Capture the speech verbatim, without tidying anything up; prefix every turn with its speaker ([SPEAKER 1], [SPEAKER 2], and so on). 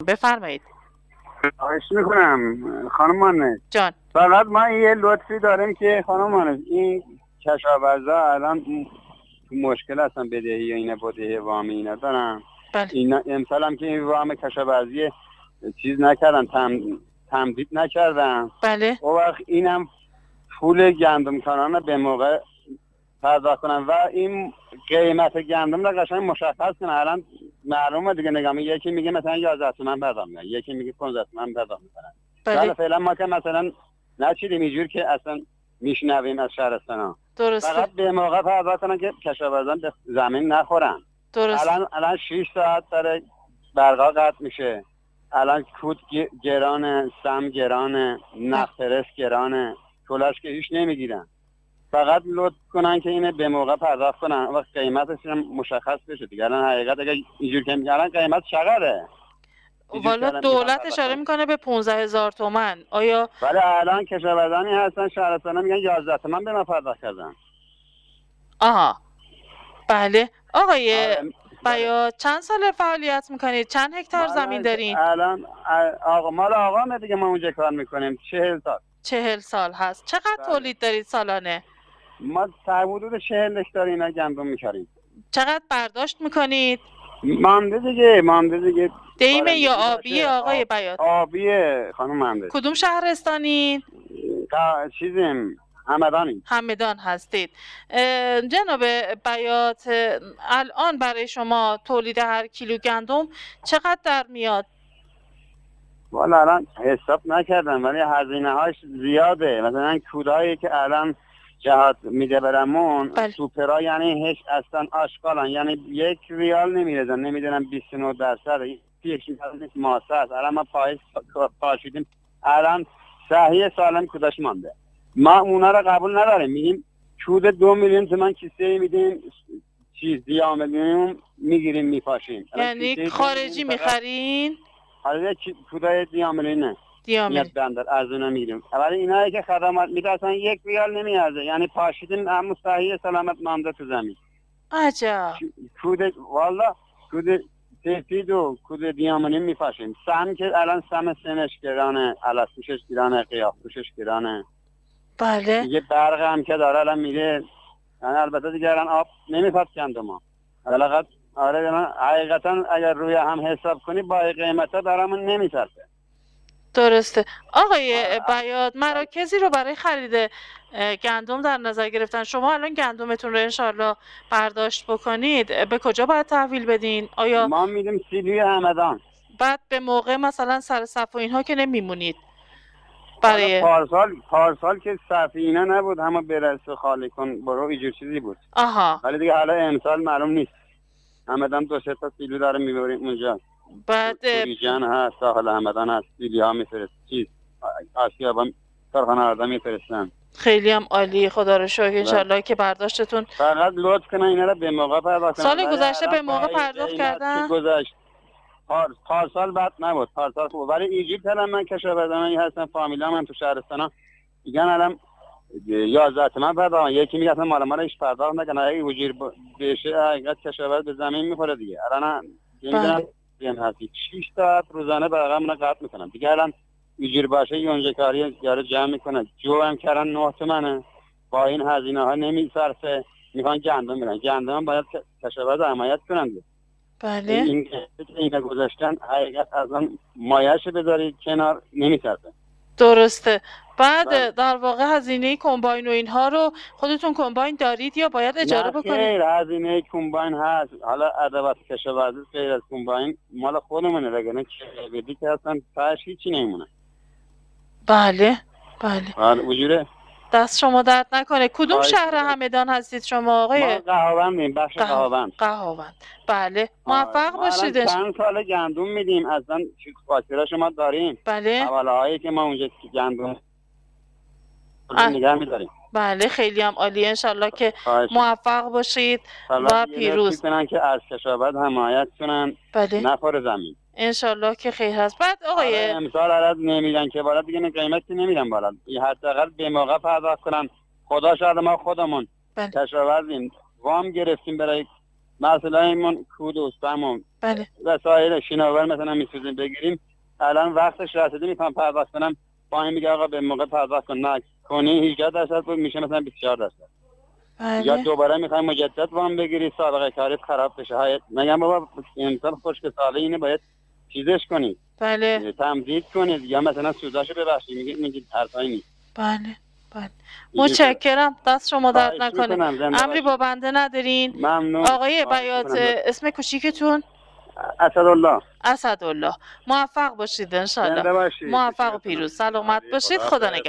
[SPEAKER 1] بفرمایید.
[SPEAKER 2] خواهش میکنم خانم مانه
[SPEAKER 1] جان.
[SPEAKER 2] فقط ما یه لطفی داریم که خانم مانه این کشاورزا الان تو مشکل هستن، بدهی اینا بدهی وام اینا دارن.
[SPEAKER 1] بله.
[SPEAKER 2] اینا امسال هم که این وام کشاورزی چیز نکردن، تم تمدید نکردن.
[SPEAKER 1] بله.
[SPEAKER 2] و وقت اینم پول گندم کارانه به موقع پرداخت کنن و این قیمت گندم رو قشنگ مشخص کنن. الان معلومه دیگه، نگاه میگه یکی میگه مثلا یازده تومن پرداخت میکنن، یکی میگه پانزده تومن پرداخت میکنن.
[SPEAKER 1] بله.
[SPEAKER 2] فعلا ما که مثلا نچیدیم اینجور که اصلا میشنویم از شهرستانا.
[SPEAKER 1] درسته.
[SPEAKER 2] فقط به موقع پرداخت کنن که کشاورزان به زمین نخورن.
[SPEAKER 1] درسته.
[SPEAKER 2] الان الان شش ساعت داره برقا قطع میشه. الان کود گرانه، سم گرانه، نفترس گرانه، کلاش که هیچ نمیگیرن. فقط لطف کنن که اینه به موقع پرداخت کنن و قیمتش هم مشخص بشه دیگه. الان حقیقت اگه اینجور که میگن الان قیمت چقدره؟
[SPEAKER 1] والا دولت اشاره میکنه به پانزده هزار تومان. آیا
[SPEAKER 2] ولی الان کشاورزانی هستن شهرستانا میگن یازده تومن به ما پرداخت کردن.
[SPEAKER 1] آها بله. آقای
[SPEAKER 2] آره.
[SPEAKER 1] بیات چند سال فعالیت میکنید؟ چند هکتار زمین دارین؟
[SPEAKER 2] الان آقا مال آقا دیگه ما اونجا کار میکنیم. چهل سال.
[SPEAKER 1] چهل سال هست. چقدر
[SPEAKER 2] بله.
[SPEAKER 1] تولید دارید سالانه؟
[SPEAKER 2] ما تا حدود چهل هکتار اینا گندم میکاریم.
[SPEAKER 1] چقدر برداشت میکنید؟
[SPEAKER 2] مانده دیگه، مانده دیگه.
[SPEAKER 1] دیمه یا آبی آقای بیات؟
[SPEAKER 2] آبیه خانم مانده.
[SPEAKER 1] کدوم شهرستانین؟
[SPEAKER 2] چیزیم همدانی.
[SPEAKER 1] همدان هستید. جناب بیات الان برای شما تولید هر کیلو گندم چقدر در میاد؟
[SPEAKER 2] والا الان حساب نکردم ولی هزینه هاش زیاده. مثلا کودایی که الان جهات میده برمون
[SPEAKER 1] بله.
[SPEAKER 2] سوپرا یعنی هیچ اصلا آشغالن، یعنی یک ریال نمیرزن، نمیدونم بیست و نه درصد یک نیست ماسه است. الان ما پایش پاشیدیم، الان صحیح سالم کوداش مانده. ما اونا رو قبول نداریم، میگیم کود دو میلیون تومان کیسه میدیم، چیز دیاملیون میگیریم میپاشیم.
[SPEAKER 1] یعنی خارجی میخرین؟
[SPEAKER 2] آره کودای دیاملیونه میاد بندر ارزونه میگیریم. ولی اینایی که خدمات میده اصلا یک ریال نمیارزه، یعنی پاشیدیم اما صحیح سلامت مانده تو زمین.
[SPEAKER 1] عجب.
[SPEAKER 2] کود والا کود سفید و کود دیاملیون میپاشیم. سم که الان سم سنش گرانه، علفوشش گرانه، قیافوشش گرانه.
[SPEAKER 1] بله.
[SPEAKER 2] دیگه برق هم که داره الان میره، یعنی البته دیگه الان آب نمیخواد گندم ما. حداقل آره من حقیقتا اگر روی هم حساب کنی با قیمتا دارمون نمیصرفه.
[SPEAKER 1] درسته. آقای بیات مراکزی رو برای خرید گندم در نظر گرفتن. شما الان گندمتون رو انشالله برداشت بکنید به کجا باید تحویل بدین؟ آیا
[SPEAKER 2] ما میدیم سیلی همدان.
[SPEAKER 1] بعد به موقع مثلا سر صف و اینها که نمیمونید؟ برای
[SPEAKER 2] پارسال پارسال که صفی اینا نبود، همه برسه خالی کن برو اینجور چیزی بود.
[SPEAKER 1] آها.
[SPEAKER 2] ولی دیگه حالا امسال معلوم نیست. همدان دو سه تا سیلو داره میبریم اونجا.
[SPEAKER 1] بعد
[SPEAKER 2] توریجان هست، ساحل همدان هست، سیلی ها میفرست چیز آسیاب هم کارخانه آردم میفرستن.
[SPEAKER 1] خیلی هم عالی، خدا رو شکر. انشالله که برداشتتون
[SPEAKER 2] فقط لطف کنن اینا رو به موقع پرداخت کنن.
[SPEAKER 1] سال گذشته به موقع پرداخت کردن؟
[SPEAKER 2] گذشت پار پارسال بعد نبود، پارسال خوب. ولی ایجیپت هم من کشاورزانی هستم، فامیلا من تو شهرستانا میگن الان یازده تومن پرداخت. یکی میگه اصلا مال مال هیچ پرداخت نکنه، اگه وجیر بشه حقیقت کشاورز به زمین میخوره دیگه. الان نمیدونم این هستی شش ساعت روزانه برقمون قطع میکنن دیگه. الان وجیر باشه یونجه کاری یارو جمع میکنه، جو هم کردن نه تومنه، با این هزینه ها نمیصرفه، میخوان گندم میرن. گندم باید کشاورز حمایت کنن.
[SPEAKER 1] بله.
[SPEAKER 2] این اینا گذاشتن حقیقت از اون مایه‌اش بذاری کنار نمیصرفه.
[SPEAKER 1] درسته. بعد در واقع هزینه کمباین و اینها رو خودتون کمباین دارید یا باید اجاره بکنید؟
[SPEAKER 2] خیر هزینه کمباین هست. حالا ادوات کشاورزی غیر از کمباین مال خودمونه، وگرنه چه بدی که اصلا پاش هیچی نمیمونه.
[SPEAKER 1] بله بله.
[SPEAKER 2] حالا وجوده
[SPEAKER 1] دست شما درد نکنه. کدوم شهر همدان هستید شما آقای؟
[SPEAKER 2] ما قهاوندیم، بخش قهاوند.
[SPEAKER 1] قهاوند. بله. موفق باشید.
[SPEAKER 2] ما چند سال گندم میدیم، اصلا خاطره شما داریم.
[SPEAKER 1] بله.
[SPEAKER 2] حواله هایی که ما اونجا گندم نگه می‌داریم.
[SPEAKER 1] بله خیلی هم عالی. انشالله که موفق باشید و پیروز
[SPEAKER 2] کنن که از کشاورز حمایت کنن.
[SPEAKER 1] بله.
[SPEAKER 2] نخور زمین.
[SPEAKER 1] انشالله که خیر هست. بعد آقای
[SPEAKER 2] امسال عرض نمیدن که بالا دیگه قیمتی نمیدن بالا. حداقل به موقع پرداخت کنن. خدا شاید ما خودمون
[SPEAKER 1] بله.
[SPEAKER 2] کشاورزیم وام گرفتیم برای مثلا ایمون کودوس بمون
[SPEAKER 1] بله
[SPEAKER 2] وسایل شناور مثلا میسوزیم بگیریم، الان وقتش رسیده میتونم پرداخت کنم، با این میگه آقا به موقع پرداخت کن، نه کنی هجده درصد بود میشه مثلا بیست و چهار درصد. یا
[SPEAKER 1] بله
[SPEAKER 2] دوباره میخوای مجدد وام بگیری سابقه کاریت خراب بشه. های میگم بابا انسان خشک ساله اینه باید چیزش کنید،
[SPEAKER 1] بله
[SPEAKER 2] تمدید کنید یا مثلا سوداشو ببخشید. میگه میگید ارزایی نیست.
[SPEAKER 1] بله بله متشکرم، دست شما درد
[SPEAKER 2] خواهش
[SPEAKER 1] نکنه.
[SPEAKER 2] میکنم، زنده
[SPEAKER 1] امری
[SPEAKER 2] باشید.
[SPEAKER 1] با بنده ندارین؟
[SPEAKER 2] ممنون.
[SPEAKER 1] آقای
[SPEAKER 2] خواهش
[SPEAKER 1] بیات
[SPEAKER 2] میکنم.
[SPEAKER 1] اسم کوچیکتون؟
[SPEAKER 2] اسدالله.
[SPEAKER 1] اسدالله. موفق باشید انشالله.
[SPEAKER 2] زنده باشید.
[SPEAKER 1] موفق و پیروز. سلامت باشید. خدا نگهدار.